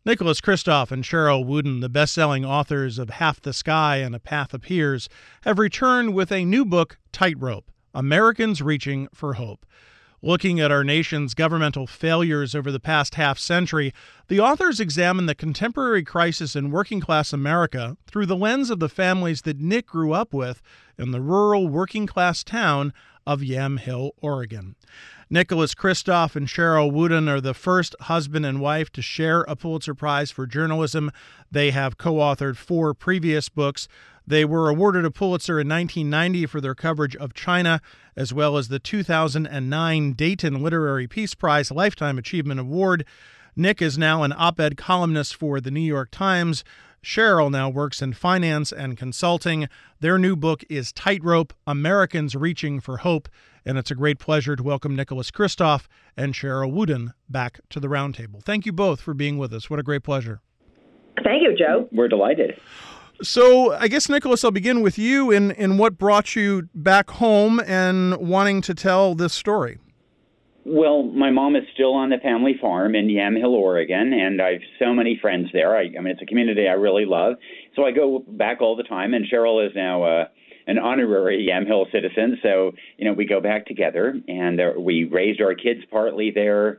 Nicholas Kristof and Cheryl Wooden, the best-selling authors of Half the Sky and A Path Appears, have returned with a new book, Tightrope: Americans Reaching for Hope. Looking at our nation's governmental failures over the past half-century, the authors examine the contemporary crisis in working-class America through the lens of the families that Nick grew up with in the rural working-class town of Yamhill, Oregon. Nicholas Kristof and Cheryl Wooden are the first husband and wife to share a Pulitzer Prize for journalism. They have co-authored 4 previous books. They were awarded a Pulitzer in 1990 for their coverage of China, as well as the 2009 Dayton Literary Peace Prize Lifetime Achievement Award. Nick is now an op-ed columnist for the New York Times. Cheryl now works in finance and consulting. Their new book is Tightrope: Americans Reaching for Hope, and it's a great pleasure to welcome Nicholas Kristof and Cheryl Wooden back to the roundtable. Thank you both for being with us. What a great pleasure. Thank you, Joe. We're delighted. So I guess, Nicholas, I'll begin with you in what brought you back home and wanting to tell this story. Well, my mom is still on the family farm in Yamhill, Oregon, and I've so many friends there. I mean, it's a community I really love. So I go back all the time, and Cheryl is now an honorary Yamhill citizen. So, we go back together, and we raised our kids partly there.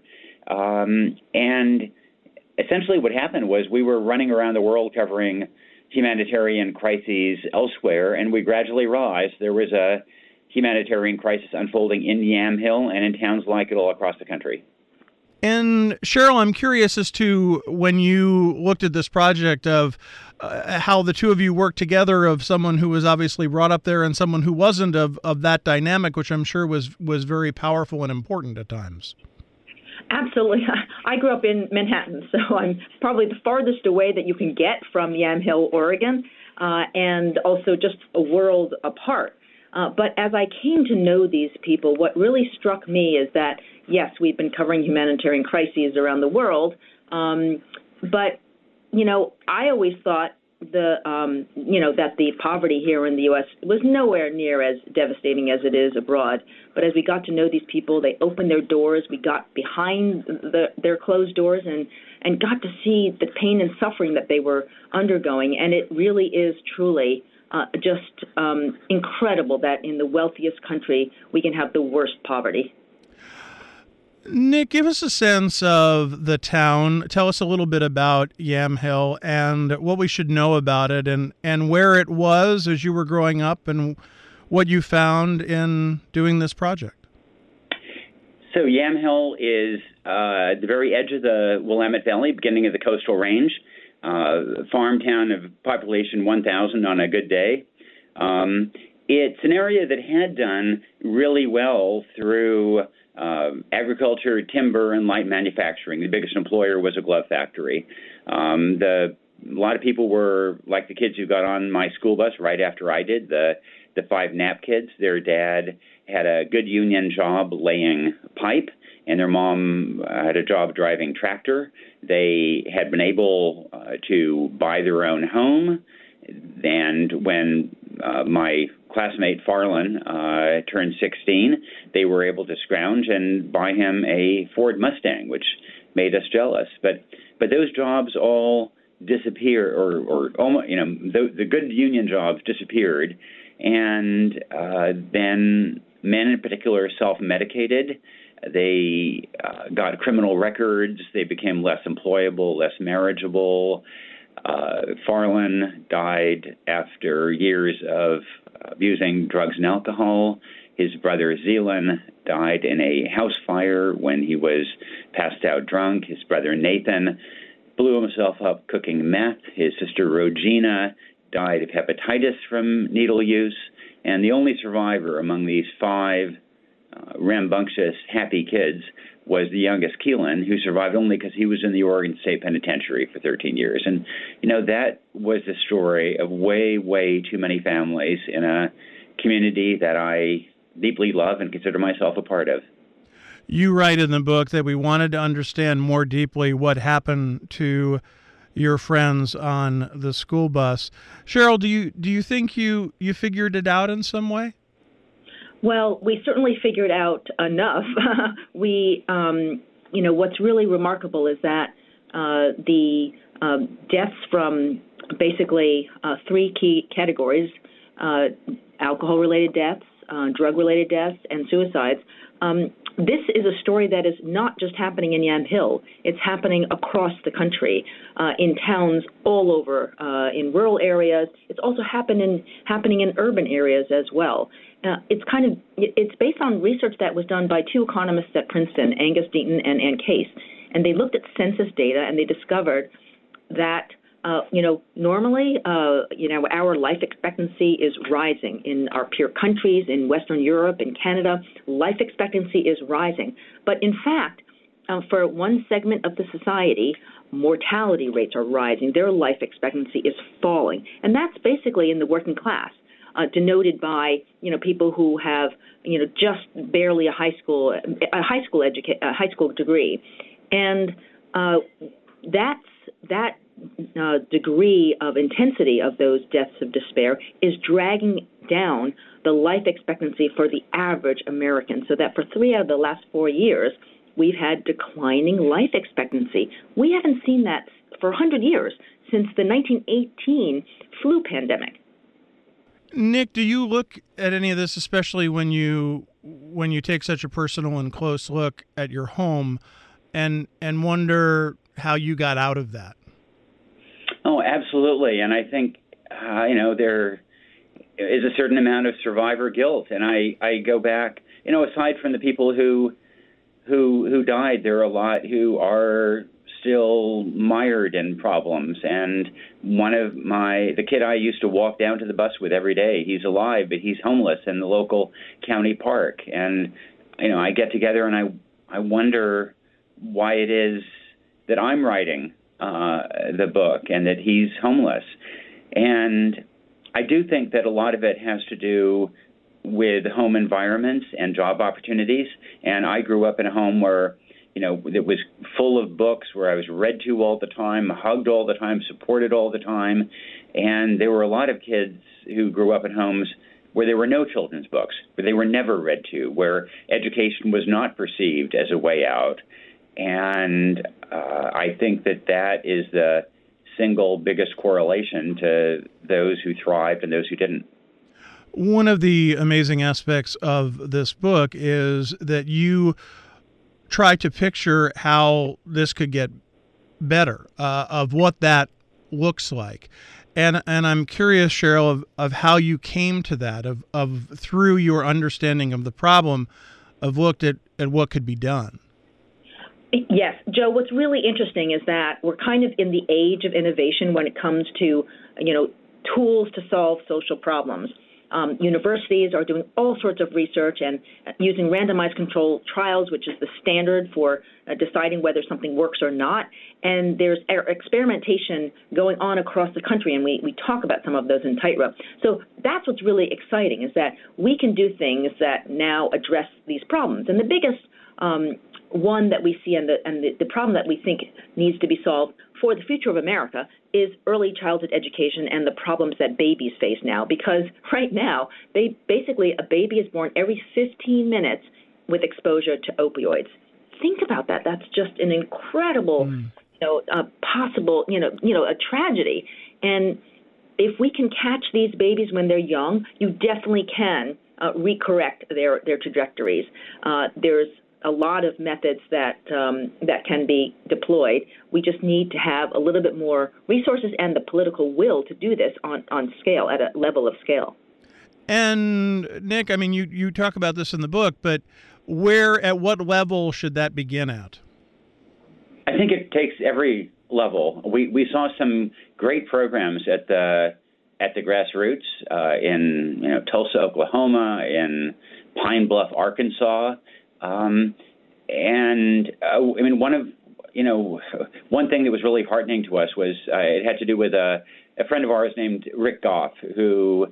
And essentially what happened was we were running around the world covering humanitarian crises elsewhere, and we gradually realized there was a humanitarian crisis unfolding in Yamhill and in towns like it all across the country. And Cheryl, I'm curious as to when you looked at this project of how the two of you worked together, of someone who was obviously brought up there and someone who wasn't, of that dynamic, which I'm sure was very powerful and important at times. Absolutely. I grew up in Manhattan, so I'm probably the farthest away that you can get from Yamhill, Oregon, and also just a world apart. But as I came to know these people, what really struck me is that, yes, we've been covering humanitarian crises around the world, but, I always thought that the poverty here in the U.S. was nowhere near as devastating as it is abroad. But as we got to know these people, they opened their doors, we got behind their closed doors and got to see the pain and suffering that they were undergoing. And it really is truly just incredible that in the wealthiest country we can have the worst poverty. Nick, give us a sense of the town. Tell us a little bit about Yamhill and what we should know about it and where it was as you were growing up and what you found in doing this project. So Yamhill is at the very edge of the Willamette Valley, beginning of the coastal range. Farm town of population 1,000 on a good day. It's an area that had done really well through agriculture, timber, and light manufacturing. The biggest employer was a glove factory. A lot of people were like the kids who got on my school bus right after I did, the 5 Knapp kids. Their dad had a good union job laying pipe, and their mom had a job driving tractor. They had been able to buy their own home, and when my classmate Farland turned 16, they were able to scrounge and buy him a Ford Mustang, which made us jealous. But those jobs all disappeared, or almost, the good union jobs disappeared, and then men in particular self-medicated. They got criminal records. They became less employable, less marriageable. Farland died after years of abusing drugs and alcohol. His brother Zeelan died in a house fire when he was passed out drunk. His brother Nathan blew himself up cooking meth. His sister Rogina died of hepatitis from needle use. And the only survivor among these 5 rambunctious, happy kids was the youngest, Keelan, who survived only because he was in the Oregon State Penitentiary for 13 years. And, that was the story of way, way too many families in a community that I deeply love and consider myself a part of. You write in the book that we wanted to understand more deeply what happened to your friends on the school bus. Cheryl, do you think you figured it out in some way? Well, we certainly figured out enough. What's really remarkable is that the deaths from basically three key categories: alcohol-related deaths, drug-related deaths, and suicides. This is a story that is not just happening in Yamhill. It's happening across the country, in towns all over, in rural areas. It's also happening in urban areas as well. It's based on research that was done by two economists at Princeton, Angus Deaton and Ann Case, and they looked at census data and they discovered that normally, our life expectancy is rising in our peer countries, in Western Europe, in Canada. Life expectancy is rising. But in fact, for one segment of the society, mortality rates are rising. Their life expectancy is falling. And that's basically in the working class, denoted by, people who have, just barely a high school degree. And that degree of intensity of those deaths of despair is dragging down the life expectancy for the average American, so that for 3 out of the last 4 years, we've had declining life expectancy. We haven't seen that for 100 years, since the 1918 flu pandemic. Nick, do you look at any of this, especially when you take such a personal and close look at your home, and wonder how you got out of that? Oh, absolutely. And I think, there is a certain amount of survivor guilt. And I go back, aside from the people who died, there are a lot who are still mired in problems. And the kid I used to walk down to the bus with every day, he's alive, but he's homeless in the local county park. And, I get together and I wonder why it is that I'm writing the book and that he's homeless. And I do think that a lot of it has to do with home environments and job opportunities. And I grew up in a home where, it was full of books, where I was read to all the time, hugged all the time, supported all the time. And there were a lot of kids who grew up in homes where there were no children's books, where they were never read to, where education was not perceived as a way out. And I think that is the single biggest correlation to those who thrived and those who didn't. One of the amazing aspects of this book is that you try to picture how this could get better, of what that looks like. And I'm curious, Cheryl, of how you came to that, of through your understanding of the problem, of looked at what could be done. Yes, Joe, what's really interesting is that we're kind of in the age of innovation when it comes to, tools to solve social problems. Universities are doing all sorts of research and using randomized control trials, which is the standard for deciding whether something works or not. And there's experimentation going on across the country, and we talk about some of those in Tightrope. So that's what's really exciting, is that we can do things that now address these problems. And the biggest one that we see and the problem that we think needs to be solved for the future of America is early childhood education and the problems that babies face now. Because right now, basically a baby is born every 15 minutes with exposure to opioids. Think about that. That's just an incredible, possible, a tragedy. And if we can catch these babies when they're young, you definitely can recorrect their trajectories. There's a lot of methods that can be deployed. We just need to have a little bit more resources and the political will to do this on scale, at a level of scale. And Nick, I mean, you talk about this in the book, but at what level should that begin at? I think it takes every level. We saw some great programs at the grassroots in Tulsa, Oklahoma, in Pine Bluff, Arkansas. One thing that was really heartening to us was it had to do with a friend of ours named Rick Goff, who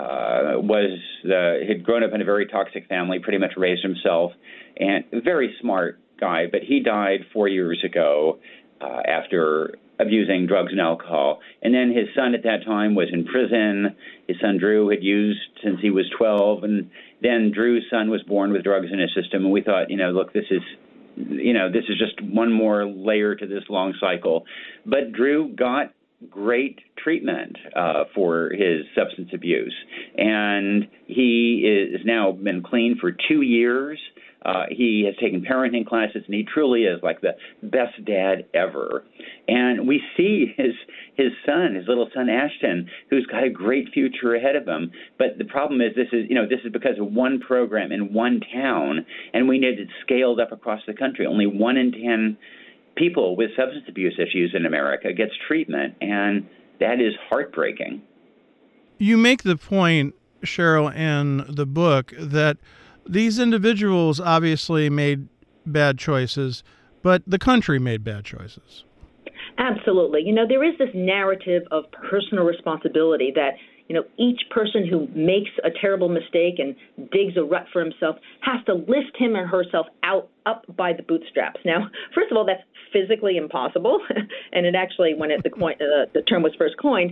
had grown up in a very toxic family, pretty much raised himself, and a very smart guy. But he died 4 years ago after abusing drugs and alcohol. And then his son at that time was in prison. His son Drew had used since he was 12, and then Drew's son was born with drugs in his system. And we thought, look, this is this is just one more layer to this long cycle. But Drew got great treatment for his substance abuse, and he is now been clean for 2 years. He has taken parenting classes, and he truly is like the best dad ever. And we see his son, his little son Ashton, who's got a great future ahead of him. But the problem is this is because of one program in one town, and we need it scaled up across the country. Only 1 in 10 people with substance abuse issues in America gets treatment, and that is heartbreaking. You make the point, Cheryl, in the book that these individuals obviously made bad choices, but the country made bad choices. Absolutely. There is this narrative of personal responsibility that, each person who makes a terrible mistake and digs a rut for himself has to lift him or herself up by the bootstraps. Now, first of all, that's physically impossible. And it actually, when the term was first coined,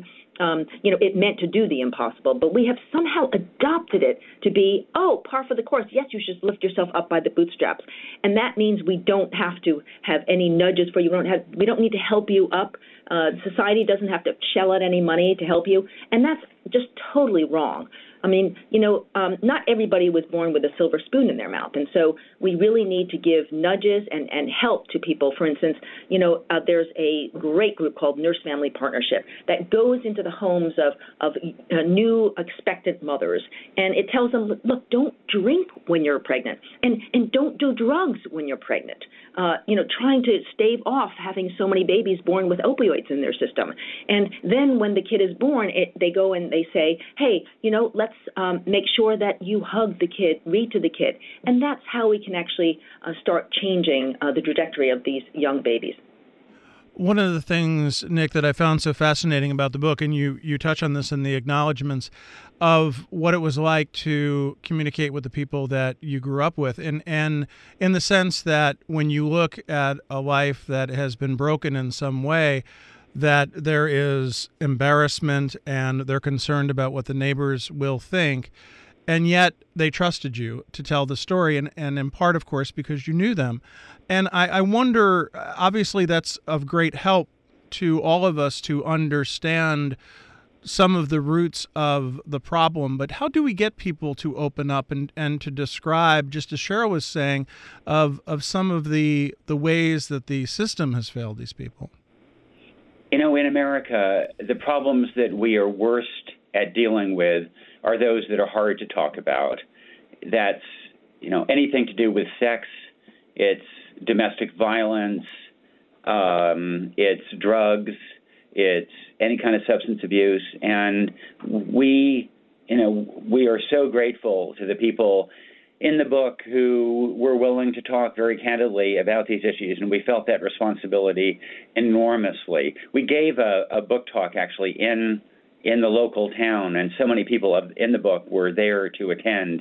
it meant to do the impossible. But we have somehow adopted it to be, par for the course. Yes, you should lift yourself up by the bootstraps. And that means we don't have to have any nudges for you. We don't need to help you up. Society doesn't have to shell out any money to help you. And that's just totally wrong. I mean, not everybody was born with a silver spoon in their mouth. And so we really need to give nudges and help to people. For instance, there's a great group called Nurse Family Partnership that goes into the homes of new expectant mothers. And it tells them, look, don't drink when you're pregnant and don't do drugs when you're pregnant. Trying to stave off having so many babies born with opioids in their system. And then when the kid is born, they go and they say, hey, let's make sure that you hug the kid, read to the kid. And that's how we can actually start changing the trajectory of these young babies. One of the things, Nick, that I found so fascinating about the book, and you touch on this in the acknowledgments, of what it was like to communicate with the people that you grew up with. And in the sense that when you look at a life that has been broken in some way, that there is embarrassment and they're concerned about what the neighbors will think. And yet they trusted you to tell the story, and in part, of course, because you knew them. And I wonder, obviously that's of great help to all of us to understand some of the roots of the problem, but how do we get people to open up and to describe, just as Cheryl was saying, of some of the ways that the system has failed these people? In America, the problems that we are worst at dealing with are those that are hard to talk about. That's, anything to do with sex, it's domestic violence, it's drugs, it's any kind of substance abuse. And we are so grateful to the people in the book who were willing to talk very candidly about these issues, and we felt that responsibility enormously. We gave a book talk actually in the local town, and so many people in the book were there to attend.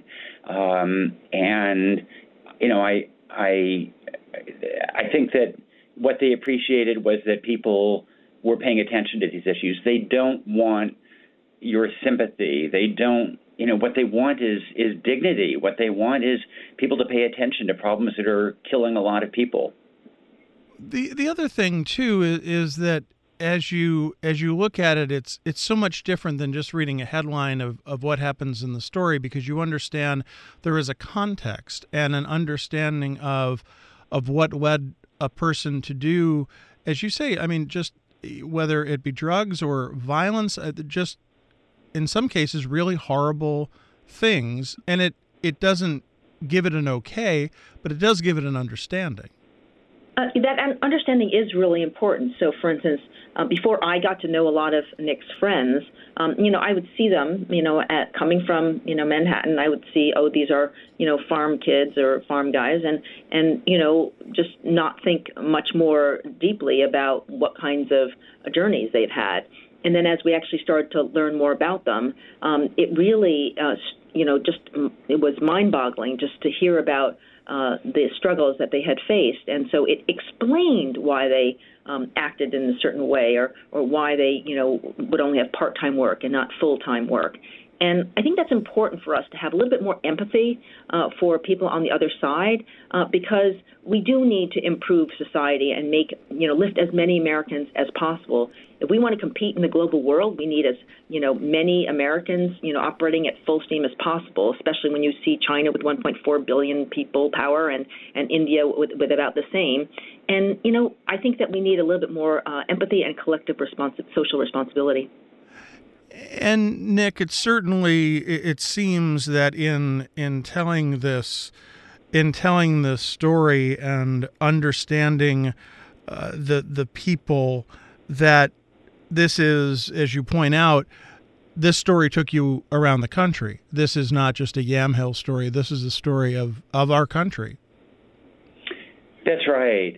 I think that what they appreciated was that people were paying attention to these issues. They don't want your sympathy. They don't. What they want is dignity. What they want is people to pay attention to problems that are killing a lot of people. The other thing too is that as you look at it, it's so much different than just reading a headline of what happens in the story, because you understand there is a context and an understanding of what led a person to do, as you say, I mean, just whether it be drugs or violence, just in some cases really horrible things. And it doesn't give it an okay, but it does give it an understanding. That understanding is really important. So, for instance, before I got to know a lot of Nick's friends, I would see them, coming from, Manhattan. I would see, these are, farm kids or farm guys, and just not think much more deeply about what kinds of journeys they've had. And then as we actually started to learn more about them, it really, it was mind-boggling just to hear about the struggles that they had faced. And so it explained why they acted in a certain way, or why they, would only have part-time work and not full-time work. And I think that's important for us to have a little bit more empathy for people on the other side, because we do need to improve society and lift as many Americans as possible. If we want to compete in the global world, we need as many Americans operating at full steam as possible, especially when you see China with 1.4 billion people power and India with about the same. And I think that we need a little bit more empathy and collective social responsibility. And Nick, it seems that in telling this story and understanding the people, that this is, as you point out, this story took you around the country. This is not just a Yamhill story. This is a story of our country. That's right.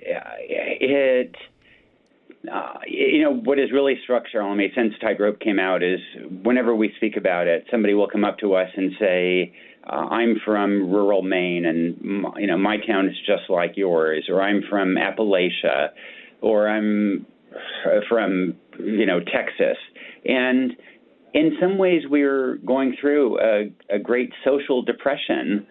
What has really struck Cheryl me since Tightrope came out is whenever we speak about it, somebody will come up to us and say, I'm from rural Maine, and my town is just like yours, or I'm from Appalachia, or I'm from Texas. And in some ways, we're going through a great social depression,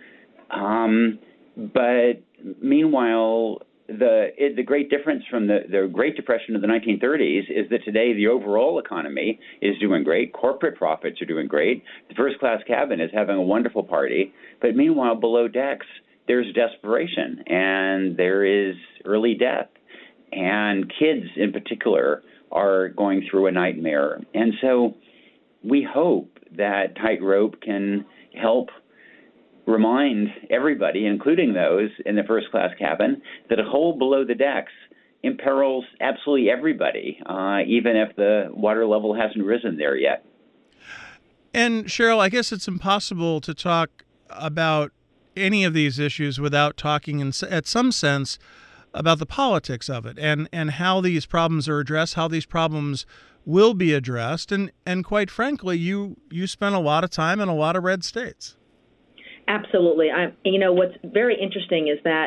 but meanwhile, the great difference from the Great Depression of the 1930s is that today the overall economy is doing great. Corporate profits are doing great. The first-class cabin is having a wonderful party. But meanwhile, below decks, there's desperation, and there is early death. And kids in particular are going through a nightmare. And so we hope that Tightrope can help remind everybody, including those in the first-class cabin, that a hole below the decks imperils absolutely everybody, even if the water level hasn't risen there yet. And Cheryl, I guess it's impossible to talk about any of these issues without talking at some sense about the politics of it and how these problems are addressed, how these problems will be addressed. And quite frankly, you spent a lot of time in a lot of red states. Absolutely. What's very interesting is that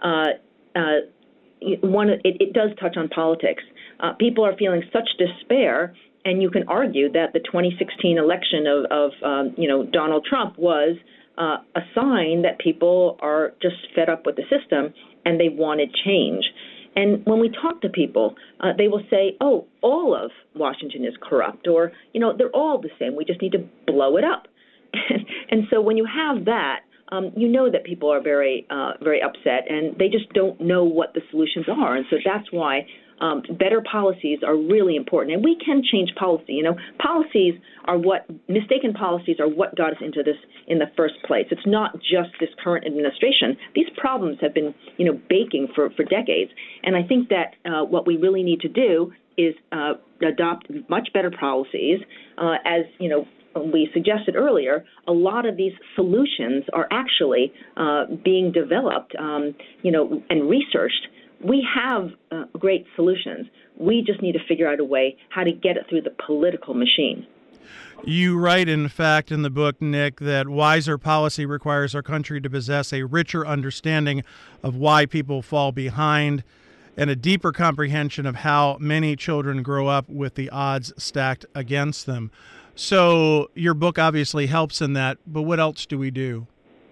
it does touch on politics. People are feeling such despair, and you can argue that the 2016 election of Donald Trump was a sign that people are just fed up with the system and they wanted change. And when we talk to people, they will say, oh, all of Washington is corrupt, or, they're all the same. We just need to blow it up. And so when you have that, that people are very, very upset, and they just don't know what the solutions are. And so that's why better policies are really important. And we can change policy. Mistaken policies are what got us into this in the first place. It's not just this current administration. These problems have been, baking for decades. And I think that what we really need to do is adopt much better policies, as we suggested earlier. A lot of these solutions are actually being developed, and researched. We have great solutions. We just need to figure out a way how to get it through the political machine. You write, in fact, in the book, Nick, that wiser policy requires our country to possess a richer understanding of why people fall behind and a deeper comprehension of how many children grow up with the odds stacked against them. So your book obviously helps in that, but what else do we do?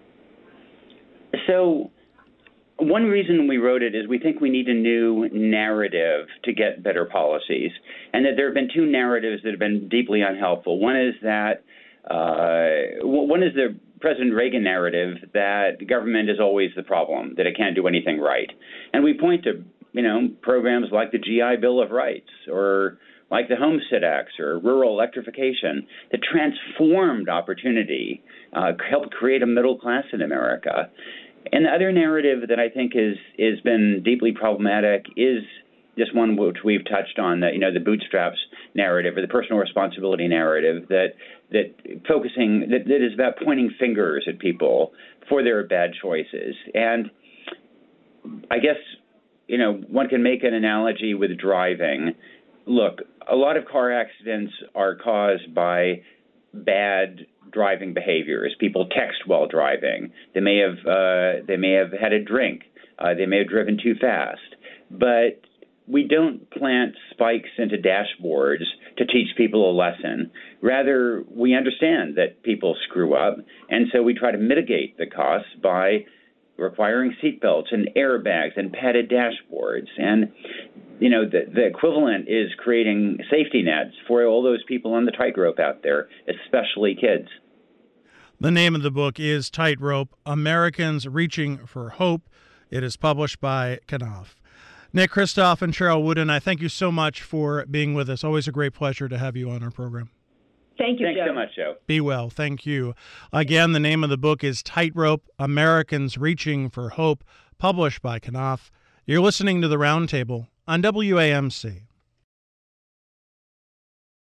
So one reason we wrote it is we think we need a new narrative to get better policies, and that there have been two narratives that have been deeply unhelpful. One is the President Reagan narrative that government is always the problem, that it can't do anything right. And we point to, programs like the GI Bill of Rights, or like the Homestead Acts or rural electrification, that transformed opportunity, helped create a middle class in America. And the other narrative that I think has been deeply problematic is this one which we've touched on, the bootstraps narrative, or the personal responsibility narrative, that is about pointing fingers at people for their bad choices. And I guess, one can make an analogy with driving. Look, a lot of car accidents are caused by bad driving behaviors. People text while driving. They may have had a drink. They may have driven too fast. But we don't plant spikes into dashboards to teach people a lesson. Rather, we understand that people screw up, and so we try to mitigate the costs by requiring seatbelts and airbags and padded dashboards. And, the equivalent is creating safety nets for all those people on the tightrope out there, especially kids. The name of the book is Tightrope: Americans Reaching for Hope. It is published by Knopf. Nick Kristof and Cheryl Wooden, I thank you so much for being with us. Always a great pleasure to have you on our program. Thank you, Thanks Joe. so much, Joe. Be well. Thank you. Again, the name of the book is Tightrope: Americans Reaching for Hope, published by Knopf. You're listening to The Roundtable on WAMC.